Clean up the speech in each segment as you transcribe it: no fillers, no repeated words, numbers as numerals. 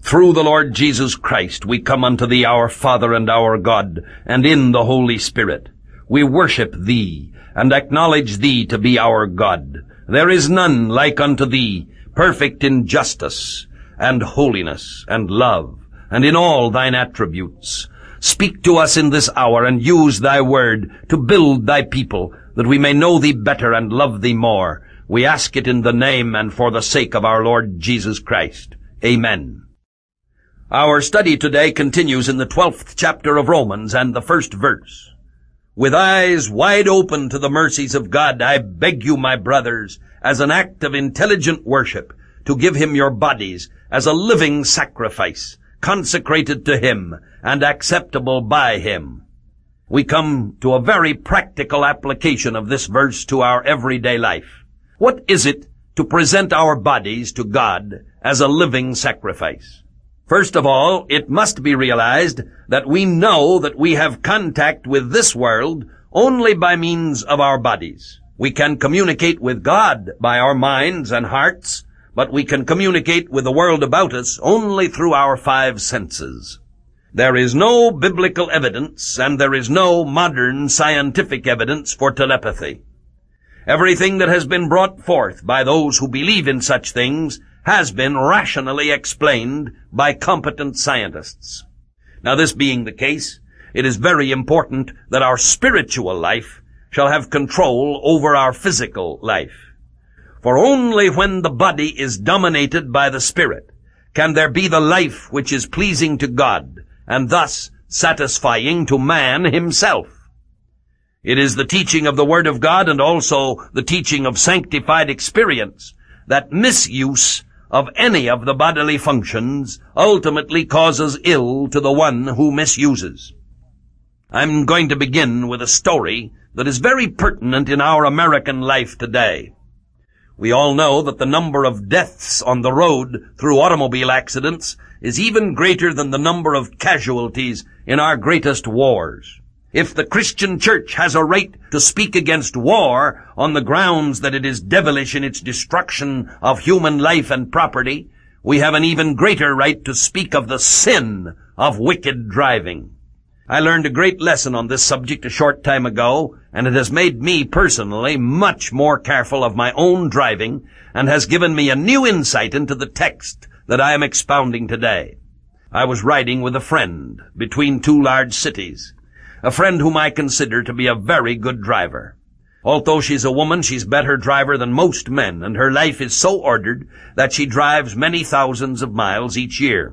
Through the Lord Jesus Christ we come unto thee, our Father and our God, and in the Holy Spirit. We worship thee, and acknowledge thee to be our God. There is none like unto thee, perfect in justice, and holiness, and love, and in all thine attributes. Speak to us in this hour, and use thy word to build thy people, that we may know thee better and love thee more. We ask it in the name and for the sake of our Lord Jesus Christ. Amen. Our study today continues in the 12th chapter of Romans and the 1st verse. With eyes wide open to the mercies of God, I beg you, my brothers, as an act of intelligent worship, to give him your bodies as a living sacrifice, consecrated to him and acceptable by him. We come to a very practical application of this verse to our everyday life. What is it to present our bodies to God as a living sacrifice? First of all, it must be realized that we know that we have contact with this world only by means of our bodies. We can communicate with God by our minds and hearts, but we can communicate with the world about us only through our 5 senses. There is no biblical evidence, and there is no modern scientific evidence for telepathy. Everything that has been brought forth by those who believe in such things has been rationally explained by competent scientists. Now, this being the case, it is very important that our spiritual life shall have control over our physical life. For only when the body is dominated by the Spirit can there be the life which is pleasing to God, and thus satisfying to man himself. It is the teaching of the Word of God and also the teaching of sanctified experience that misuse of any of the bodily functions ultimately causes ill to the one who misuses. I'm going to begin with a story that is very pertinent in our American life today. We all know that the number of deaths on the road through automobile accidents is even greater than the number of casualties in our greatest wars. If the Christian church has a right to speak against war on the grounds that it is devilish in its destruction of human life and property, we have an even greater right to speak of the sin of wicked driving. I learned a great lesson on this subject a short time ago, and it has made me personally much more careful of my own driving and has given me a new insight into the text that I am expounding today. I was riding with a friend between 2 large cities. A friend whom I consider to be a very good driver. Although she's a woman, she's better driver than most men, and her life is so ordered that she drives many thousands of miles each year.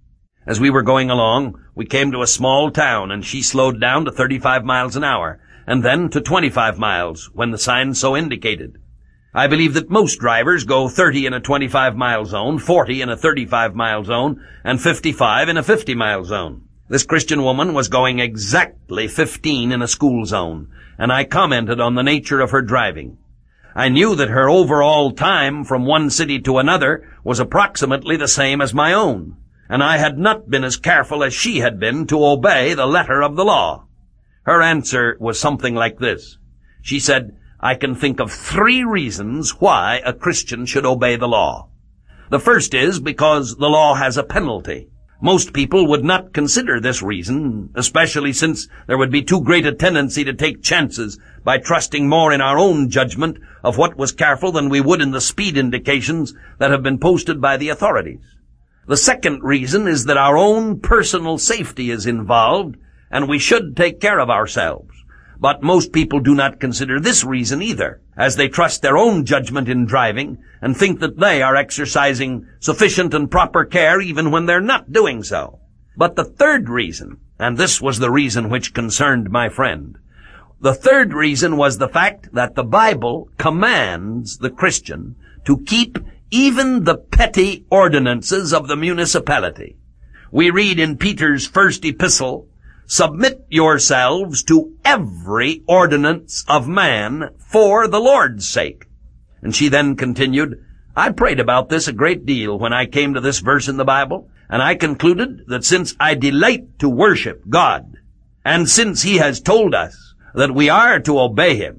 As we were going along, we came to a small town, and she slowed down to 35 miles an hour, and then to 25 miles when the sign so indicated. I believe that most drivers go 30 in a 25-mile zone, 40 in a 35-mile zone, and 55 in a 50-mile zone. This Christian woman was going exactly 15 in a school zone, and I commented on the nature of her driving. I knew that her overall time from one city to another was approximately the same as my own, and I had not been as careful as she had been to obey the letter of the law. Her answer was something like this. She said, I can think of 3 reasons why a Christian should obey the law. The first is because the law has a penalty. Most people would not consider this reason, especially since there would be too great a tendency to take chances by trusting more in our own judgment of what was careful than we would in the speed indications that have been posted by the authorities. The second reason is that our own personal safety is involved, and we should take care of ourselves. But most people do not consider this reason either, as they trust their own judgment in driving and think that they are exercising sufficient and proper care even when they're not doing so. But the third reason, and this was the reason which concerned my friend, the third reason was the fact that the Bible commands the Christian to keep even the petty ordinances of the municipality. We read in Peter's first epistle, submit yourselves to every ordinance of man for the Lord's sake. And she then continued, I prayed about this a great deal when I came to this verse in the Bible, and I concluded that since I delight to worship God, and since he has told us that we are to obey him,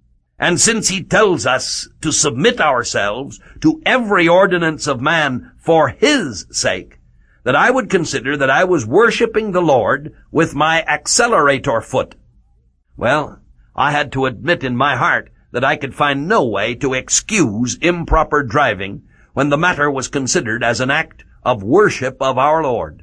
and since he tells us to submit ourselves to every ordinance of man for his sake, that I would consider that I was worshiping the Lord with my accelerator foot. Well, I had to admit in my heart that I could find no way to excuse improper driving when the matter was considered as an act of worship of our Lord.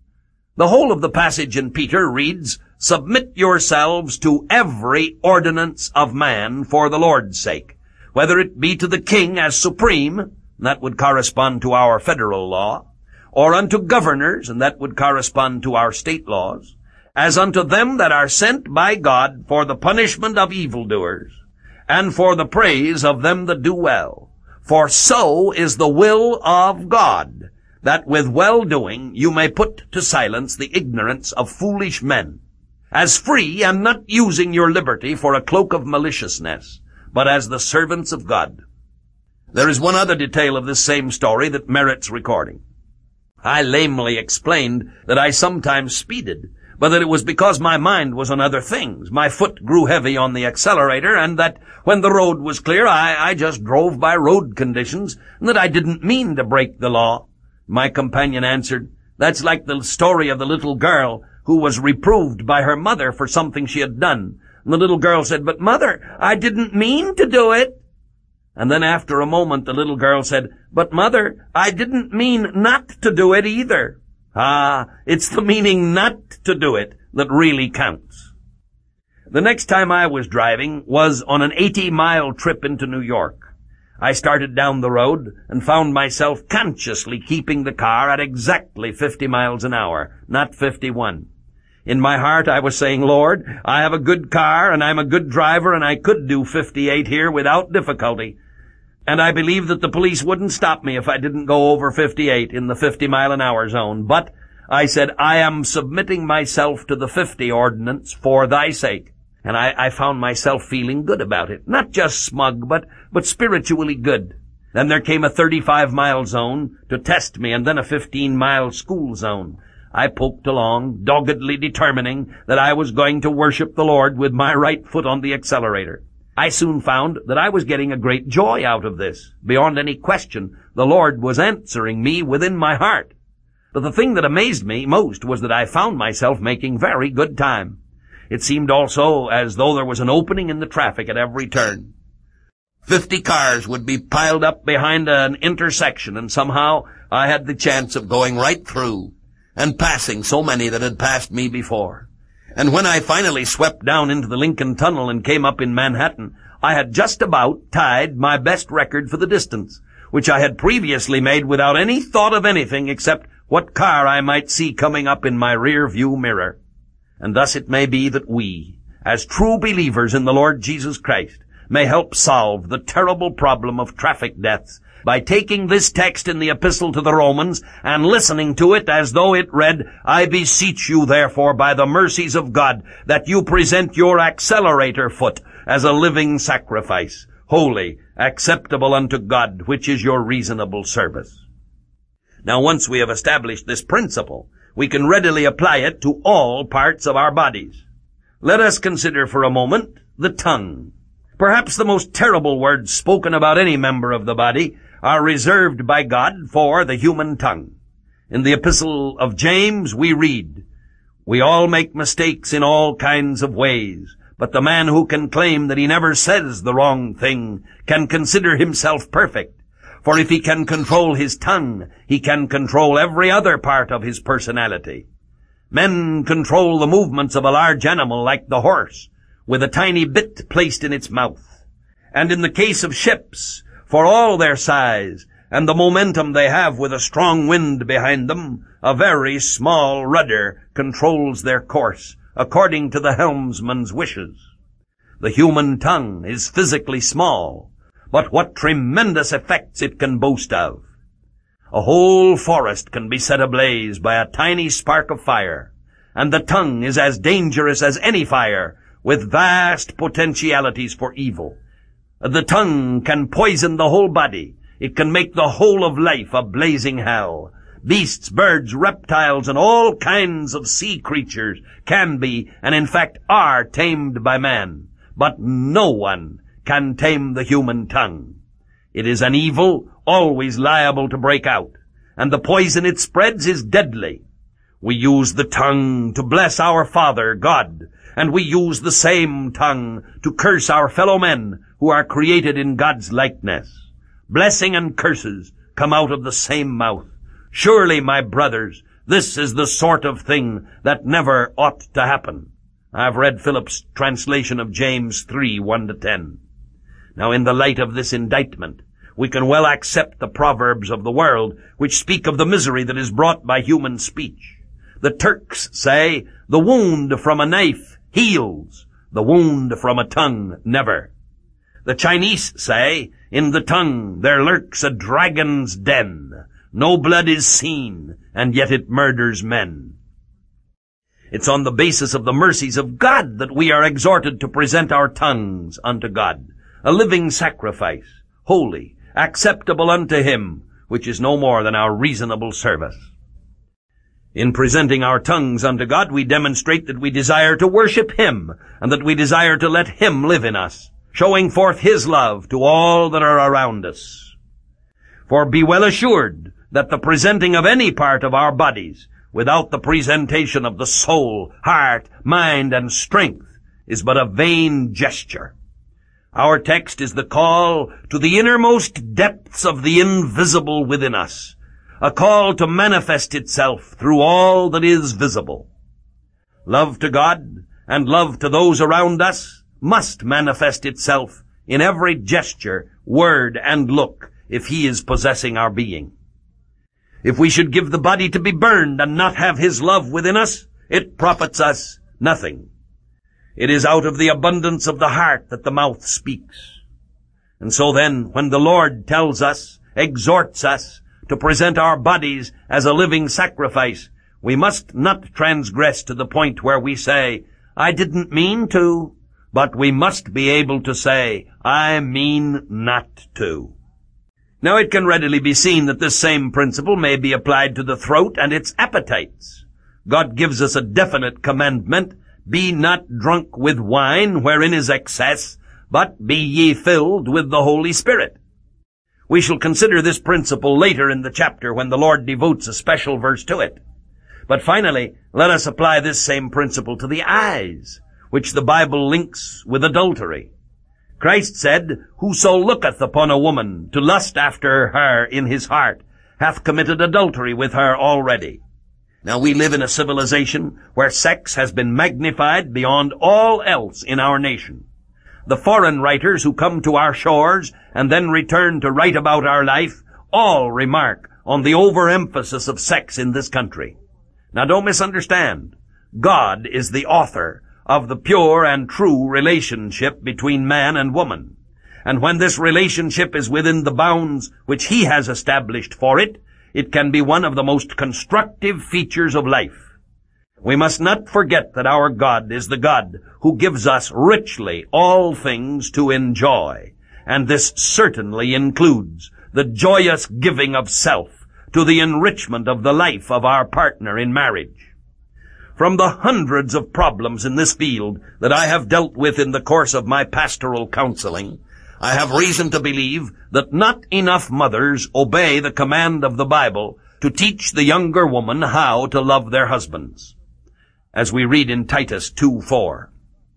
The whole of the passage in Peter reads, "Submit yourselves to every ordinance of man for the Lord's sake, whether it be to the king as supreme," that would correspond to our federal law, "or unto governors," and that would correspond to our state laws, "as unto them that are sent by God for the punishment of evildoers, and for the praise of them that do well. For so is the will of God, that with well-doing you may put to silence the ignorance of foolish men, as free, and not using your liberty for a cloak of maliciousness, but as the servants of God." There is one other detail of this same story that merits recording. I lamely explained that I sometimes speeded, but that it was because my mind was on other things. My foot grew heavy on the accelerator, and that when the road was clear, I just drove by road conditions, and that I didn't mean to break the law. My companion answered, "That's like the story of the little girl who was reproved by her mother for something she had done. And the little girl said, 'But mother, I didn't mean to do it.' And then after a moment, the little girl said, 'But mother, I didn't mean not to do it either.' Ah, it's the meaning not to do it that really counts. The next time I was driving was on an 80-mile trip into New York. I started down the road and found myself consciously keeping the car at exactly 50 miles an hour, not 51. In my heart, I was saying, "Lord, I have a good car, and I'm a good driver, and I could do 58 here without difficulty. And I believe that the police wouldn't stop me if I didn't go over 58 in the 50-mile-an-hour zone. But," I said, "I am submitting myself to the 50 ordinance for thy sake." And I found myself feeling good about it. Not just smug, but spiritually good. Then there came a 35-mile zone to test me, and then a 15-mile school zone. I poked along, doggedly determining that I was going to worship the Lord with my right foot on the accelerator. I soon found that I was getting a great joy out of this. Beyond any question, the Lord was answering me within my heart. But the thing that amazed me most was that I found myself making very good time. It seemed also as though there was an opening in the traffic at every turn. 50 cars would be piled up behind an intersection, and somehow I had the chance of going right through and passing so many that had passed me before. And when I finally swept down into the Lincoln Tunnel and came up in Manhattan, I had just about tied my best record for the distance, which I had previously made without any thought of anything except what car I might see coming up in my rear view mirror. And thus it may be that we, as true believers in the Lord Jesus Christ, may help solve the terrible problem of traffic deaths by taking this text in the Epistle to the Romans and listening to it as though it read, "I beseech you, therefore, by the mercies of God, that you present your accelerator foot as a living sacrifice, holy, acceptable unto God, which is your reasonable service." Now, once we have established this principle, we can readily apply it to all parts of our bodies. Let us consider for a moment the tongue. Perhaps the most terrible words spoken about any member of the body are reserved by God for the human tongue. In the Epistle of James we read, "We all make mistakes in all kinds of ways, but the man who can claim that he never says the wrong thing can consider himself perfect. For if he can control his tongue, he can control every other part of his personality." Men control the movements of a large animal like the horse, with a tiny bit placed in its mouth. And in the case of ships, for all their size and the momentum they have with a strong wind behind them, a very small rudder controls their course according to the helmsman's wishes. The human tongue is physically small, but what tremendous effects it can boast of. A whole forest can be set ablaze by a tiny spark of fire, and the tongue is as dangerous as any fire, with vast potentialities for evil. The tongue can poison the whole body. It can make the whole of life a blazing hell. Beasts, birds, reptiles, and all kinds of sea creatures can be, and in fact are, tamed by man. But no one can tame the human tongue. It is an evil always liable to break out, and the poison it spreads is deadly. We use the tongue to bless our Father, God, and we use the same tongue to curse our fellow men who are created in God's likeness. Blessing and curses come out of the same mouth. Surely, my brothers, this is the sort of thing that never ought to happen. I've read Phillips' translation of James 3:1-10. Now, in the light of this indictment, we can well accept the proverbs of the world, which speak of the misery that is brought by human speech. The Turks say, the wound from a knife heals, the wound from a tongue never. The Chinese say, in the tongue there lurks a dragon's den. No blood is seen, and yet it murders men. It's on the basis of the mercies of God that we are exhorted to present our tongues unto God, a living sacrifice, holy, acceptable unto Him, which is no more than our reasonable service. In presenting our tongues unto God, we demonstrate that we desire to worship Him, and that we desire to let Him live in us, showing forth His love to all that are around us. For be well assured that the presenting of any part of our bodies without the presentation of the soul, heart, mind, and strength is but a vain gesture. Our text is the call to the innermost depths of the invisible within us, a call to manifest itself through all that is visible. Love to God and love to those around us must manifest itself in every gesture, word, and look if He is possessing our being. If we should give the body to be burned and not have His love within us, it profits us nothing. It is out of the abundance of the heart that the mouth speaks. And so then, when the Lord tells us, exhorts us, to present our bodies as a living sacrifice, we must not transgress to the point where we say, I didn't mean to, but we must be able to say, I mean not to. Now it can readily be seen that this same principle may be applied to the throat and its appetites. God gives us a definite commandment, be not drunk with wine, wherein is excess, but be ye filled with the Holy Spirit. We shall consider this principle later in the chapter when the Lord devotes a special verse to it. But finally, let us apply this same principle to the eyes, which the Bible links with adultery. Christ said, whoso looketh upon a woman to lust after her in his heart hath committed adultery with her already. Now we live in a civilization where sex has been magnified beyond all else in our nation. The foreign writers who come to our shores and then return to write about our life all remark on the overemphasis of sex in this country. Now don't misunderstand. God is the author of the pure and true relationship between man and woman. And when this relationship is within the bounds which He has established for it, it can be one of the most constructive features of life. We must not forget that our God is the God who gives us richly all things to enjoy, and this certainly includes the joyous giving of self to the enrichment of the life of our partner in marriage. From the hundreds of problems in this field that I have dealt with in the course of my pastoral counseling, I have reason to believe that not enough mothers obey the command of the Bible to teach the younger woman how to love their husbands, as we read in Titus 2:4.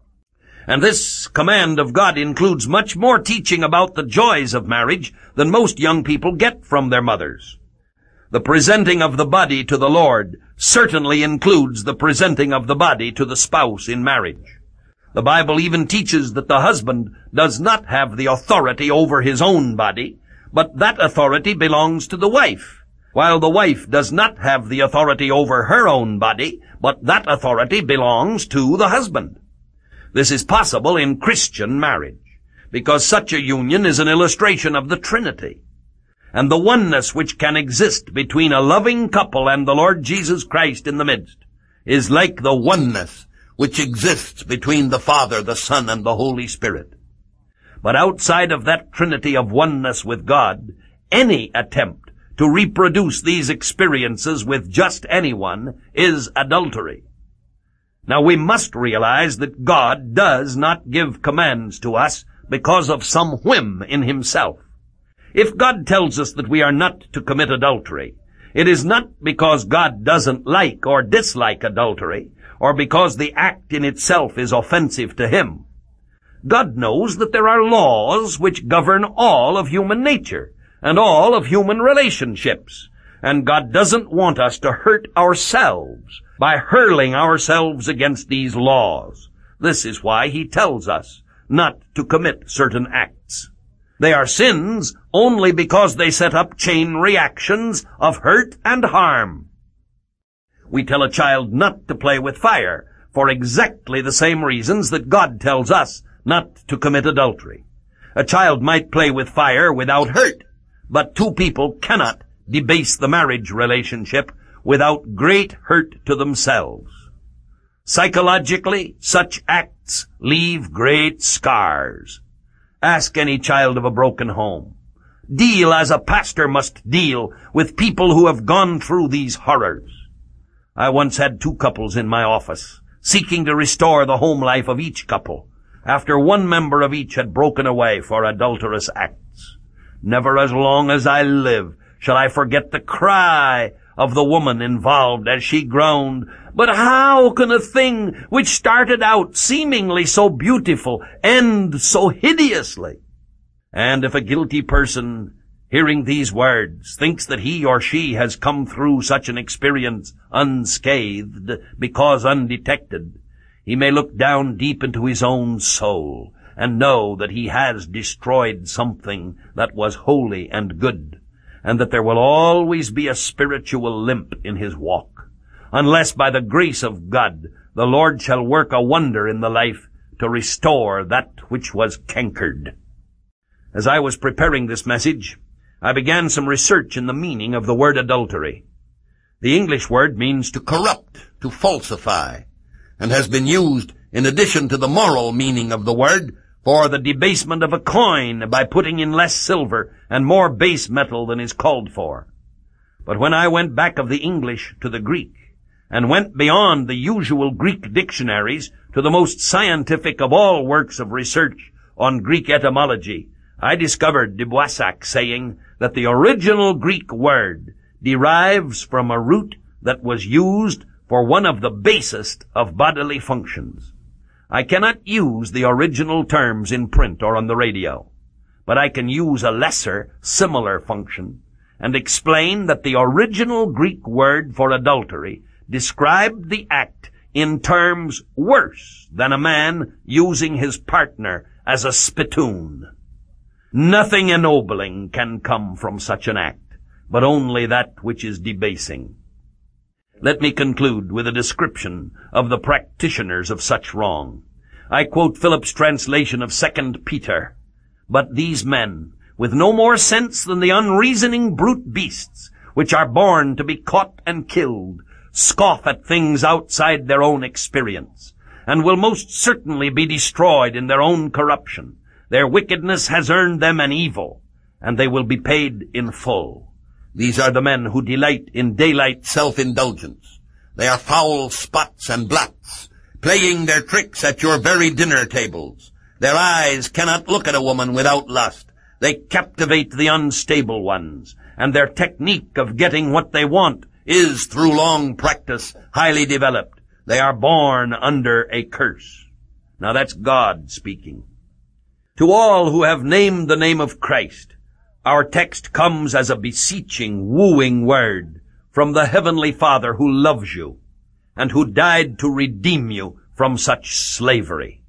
And this command of God includes much more teaching about the joys of marriage than most young people get from their mothers. The presenting of the body to the Lord certainly includes the presenting of the body to the spouse in marriage. The Bible even teaches that the husband does not have the authority over his own body, but that authority belongs to the wife, while the wife does not have the authority over her own body, but that authority belongs to the husband. This is possible in Christian marriage, because such a union is an illustration of the Trinity. And the oneness which can exist between a loving couple and the Lord Jesus Christ in the midst is like the oneness which exists between the Father, the Son, and the Holy Spirit. But outside of that trinity of oneness with God, any attempt to reproduce these experiences with just anyone is adultery. Now we must realize that God does not give commands to us because of some whim in Himself. If God tells us that we are not to commit adultery, It is not because God doesn't like or dislike adultery, or because the act in itself is offensive to him. God knows that there are laws which govern all of human nature and all of human relationships, and God doesn't want us to hurt ourselves by hurling ourselves against these laws. This is why he tells us not to commit certain acts. They are sins only because they set up chain reactions of hurt and harm. We tell a child not to play with fire for exactly the same reasons that God tells us not to commit adultery. A child might play with fire without hurt, but two people cannot debase the marriage relationship without great hurt to themselves. Psychologically, such acts leave great scars. Ask any child of a broken home. Deal as a pastor must deal with people who have gone through these horrors. I once had two couples in my office, seeking to restore the home life of each couple, after one member of each had broken away for adulterous acts. Never as long as I live shall I forget the cry of the woman involved as she groaned, "But how can a thing which started out seemingly so beautiful end so hideously?" And if a guilty person, hearing these words, thinks that he or she has come through such an experience unscathed because undetected, he may look down deep into his own soul and know that he has destroyed something that was holy and good, and that there will always be a spiritual limp in his walk, unless by the grace of God the Lord shall work a wonder in the life to restore that which was cankered. As I was preparing this message, I began some research in the meaning of the word adultery. The English word means to corrupt, to falsify, and has been used in addition to the moral meaning of the word for the debasement of a coin by putting in less silver and more base metal than is called for. But when I went back of the English to the Greek, and went beyond the usual Greek dictionaries to the most scientific of all works of research on Greek etymology, I discovered de Boissac saying that the original Greek word derives from a root that was used for one of the basest of bodily functions. I cannot use the original terms in print or on the radio, but I can use a lesser, similar function and explain that the original Greek word for adultery described the act in terms worse than a man using his partner as a spittoon. Nothing ennobling can come from such an act, but only that which is debasing. Let me conclude with a description of the practitioners of such wrong. I quote Philip's translation of 2 Peter. "But these men, with no more sense than the unreasoning brute beasts, which are born to be caught and killed, scoff at things outside their own experience, and will most certainly be destroyed in their own corruption. Their wickedness has earned them an evil, and they will be paid in full." These are the men who delight in daylight self-indulgence. They are foul spots and blots, playing their tricks at your very dinner tables. Their eyes cannot look at a woman without lust. They captivate the unstable ones, and their technique of getting what they want is, through long practice, highly developed. They are born under a curse. Now that's God speaking. To all who have named the name of Christ, our text comes as a beseeching, wooing word from the Heavenly Father who loves you and who died to redeem you from such slavery.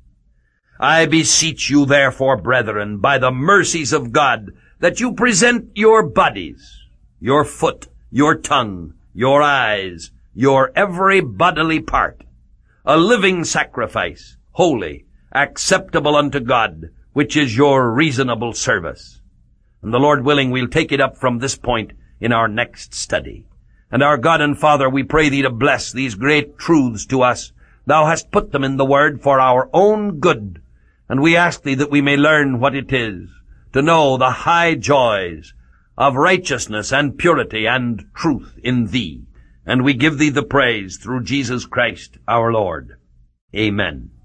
I beseech you, therefore, brethren, by the mercies of God, that you present your bodies, your foot, your tongue, your eyes, your every bodily part, a living sacrifice, holy, acceptable unto God, which is your reasonable service. And the Lord willing, we'll take it up from this point in our next study. And our God and Father, we pray thee to bless these great truths to us. Thou hast put them in the Word for our own good, and we ask thee that we may learn what it is to know the high joys of righteousness and purity and truth in thee. And we give thee the praise through Jesus Christ our Lord. Amen.